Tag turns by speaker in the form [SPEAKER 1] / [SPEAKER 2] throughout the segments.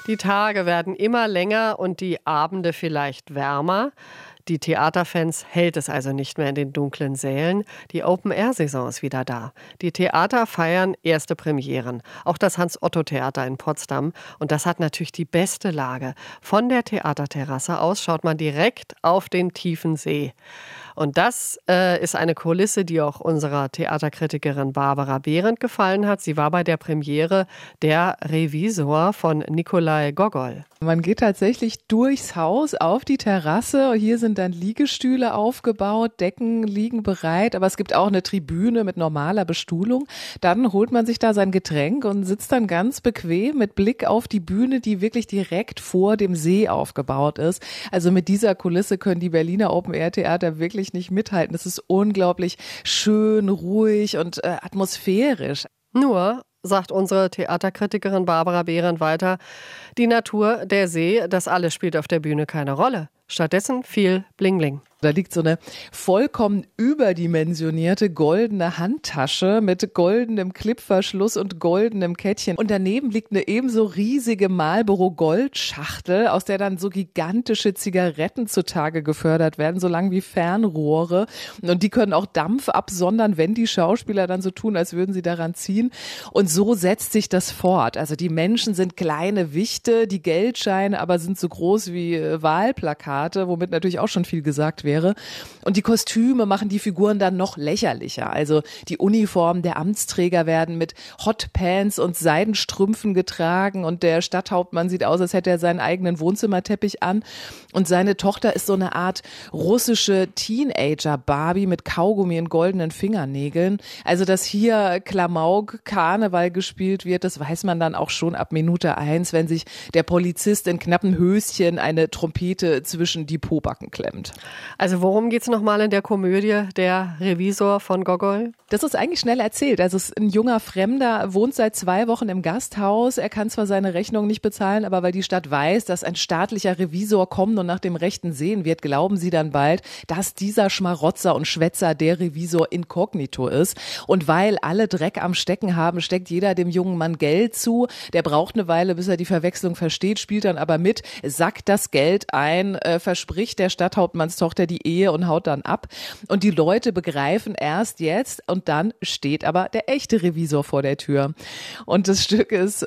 [SPEAKER 1] Die Tage werden immer länger und die Abende vielleicht wärmer. Die Theaterfans hält es also nicht mehr in den dunklen Sälen. Die Open-Air-Saison ist wieder da. Die Theater feiern erste Premieren. Auch das Hans-Otto-Theater in Potsdam. Und das hat natürlich die beste Lage. Von der Theaterterrasse aus schaut man direkt auf den tiefen See. Und das ist eine Kulisse, die auch unserer Theaterkritikerin Barbara Behrendt gefallen hat. Sie war bei der Premiere Der Revisor von Nikolai Gogol.
[SPEAKER 2] Man geht tatsächlich durchs Haus auf die Terrasse. Hier sind dann Liegestühle aufgebaut, Decken liegen bereit, aber es gibt auch eine Tribüne mit normaler Bestuhlung. Dann holt man sich da sein Getränk und sitzt dann ganz bequem mit Blick auf die Bühne, die wirklich direkt vor dem See aufgebaut ist. Also mit dieser Kulisse können die Berliner Open-Air-Theater wirklich nicht mithalten. Es ist unglaublich schön, ruhig und atmosphärisch.
[SPEAKER 1] Nur, sagt unsere Theaterkritikerin Barbara Behrendt weiter, die Natur, der See, das alles spielt auf der Bühne keine Rolle. Stattdessen viel Bling-Bling.
[SPEAKER 2] Da liegt so eine vollkommen überdimensionierte goldene Handtasche mit goldenem Klippverschluss und goldenem Kettchen. Und daneben liegt eine ebenso riesige Marlboro-Goldschachtel, aus der dann so gigantische Zigaretten zutage gefördert werden, so lang wie Fernrohre. Und die können auch Dampf absondern, wenn die Schauspieler dann so tun, als würden sie daran ziehen. Und so setzt sich das fort. Also die Menschen sind kleine Wichte, die Geldscheine aber sind so groß wie Wahlplakate, womit natürlich auch schon viel gesagt wäre. Und die Kostüme machen die Figuren dann noch lächerlicher. Also die Uniformen der Amtsträger werden mit Hotpants und Seidenstrümpfen getragen und der Stadthauptmann sieht aus, als hätte er seinen eigenen Wohnzimmerteppich an. Und seine Tochter ist so eine Art russische Teenager-Barbie mit Kaugummi und goldenen Fingernägeln. Also dass hier Klamauk, Karneval gespielt wird, das weiß man dann auch schon ab Minute 1, wenn sich der Polizist in knappen Höschen eine Trompete zwischen die Pobacken klemmt.
[SPEAKER 1] Also worum geht's nochmal in der Komödie Der Revisor von Gogol?
[SPEAKER 2] Das ist eigentlich schnell erzählt. Also es ist ein junger Fremder, wohnt seit 2 Wochen im Gasthaus. Er kann zwar seine Rechnung nicht bezahlen, aber weil die Stadt weiß, dass ein staatlicher Revisor kommt und nach dem Rechten sehen wird, glauben sie dann bald, dass dieser Schmarotzer und Schwätzer der Revisor inkognito ist. Und weil alle Dreck am Stecken haben, steckt jeder dem jungen Mann Geld zu. Der braucht eine Weile, bis er die Verwechslung versteht, spielt dann aber mit, sackt das Geld ein, verspricht der Stadthauptmannstochter die Ehe und haut dann ab. Und die Leute begreifen erst jetzt und dann steht aber der echte Revisor vor der Tür. Und das Stück ist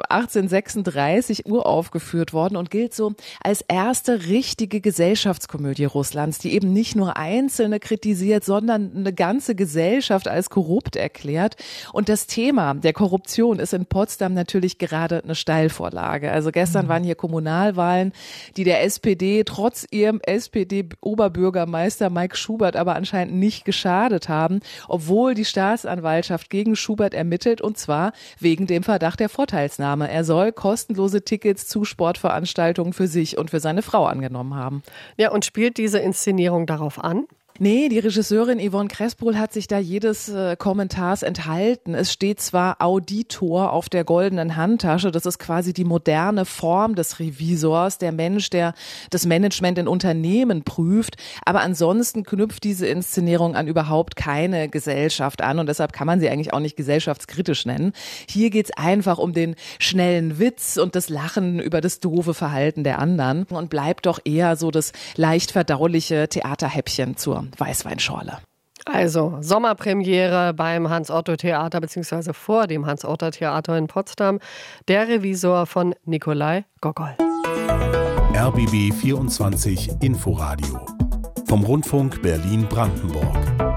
[SPEAKER 2] 1836 uraufgeführt worden und gilt so als erste richtige Gesellschaftskomödie Russlands, die eben nicht nur Einzelne kritisiert, sondern eine ganze Gesellschaft als korrupt erklärt. Und das Thema der Korruption ist in Potsdam natürlich gerade eine Steilvorlage. Also gestern waren hier Kommunalwahlen, die der SPD trotz ihrem SPD-Oberbürgermeister Mike Schubert aber anscheinend nicht geschadet haben, obwohl die Staatsanwaltschaft gegen Schubert ermittelt, und zwar wegen dem Verdacht der Vorteilsnahme. Er soll kostenlose Tickets zu Sportveranstaltungen für sich und für seine Frau angenommen haben.
[SPEAKER 1] Ja, und spielt diese Inszenierung darauf an?
[SPEAKER 2] Nee, die Regisseurin Yvonne Kressbrul hat sich da jedes Kommentars enthalten. Es steht zwar Auditor auf der goldenen Handtasche, das ist quasi die moderne Form des Revisors, der Mensch, der das Management in Unternehmen prüft, aber ansonsten knüpft diese Inszenierung an überhaupt keine Gesellschaft an und deshalb kann man sie eigentlich auch nicht gesellschaftskritisch nennen. Hier geht's einfach um den schnellen Witz und das Lachen über das doofe Verhalten der anderen und bleibt doch eher so das leicht verdauliche Theaterhäppchen zur Weißweinschorle.
[SPEAKER 1] Also Sommerpremiere beim Hans-Otto-Theater bzw. vor dem Hans-Otto-Theater in Potsdam. Der Revisor von Nikolai Gogol.
[SPEAKER 3] RBB 24 Inforadio vom Rundfunk Berlin-Brandenburg.